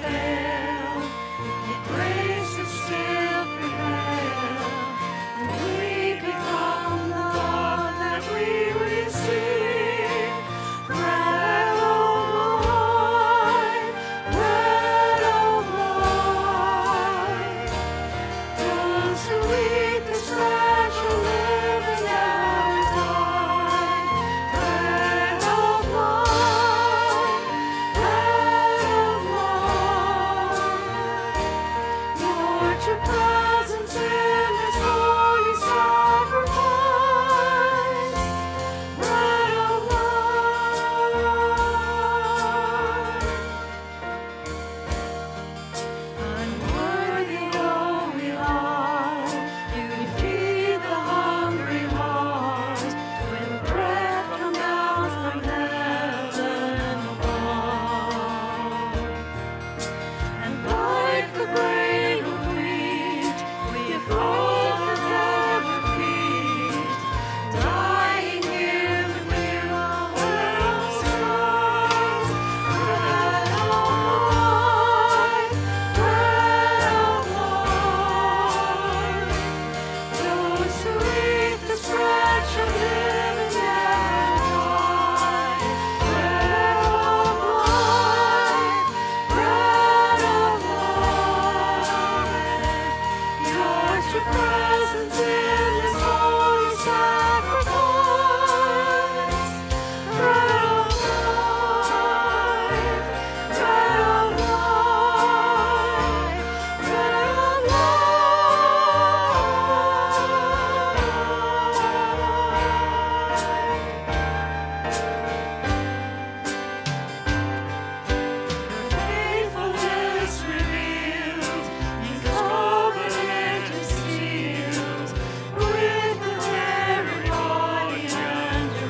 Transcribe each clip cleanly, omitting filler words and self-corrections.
fail, yet grace is still prevail, and we become the love that we receive. Bread of life, bread of life. Those who eat this bread shall live and never die. Bread of life, bread of life. Lord, your presence in this holy sacrifice. Bread of life. Unworthy though we are, you feed the hungry heart with bread from down from heaven above. And like the grain of wheat, we hold the never feet, dying here with you world's Christ. Bread of life, bread of life. Those who eat this bread shall live and never die. Bread of life, bread of life. Lord, your presence in this holy sacrifice. Bread of life, bread of life, bread of Your faithfulness revealed, you covenant is sealed with the very body and your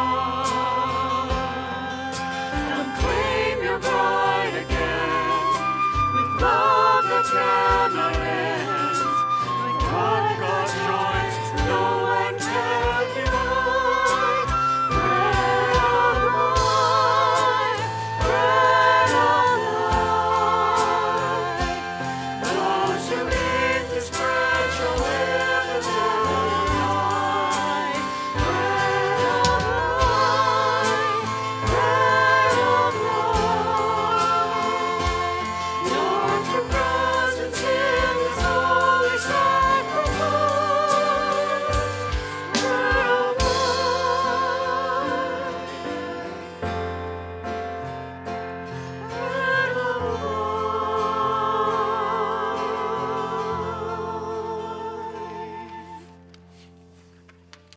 blood. Come claim your bride again with love that never ends. When what God joins, no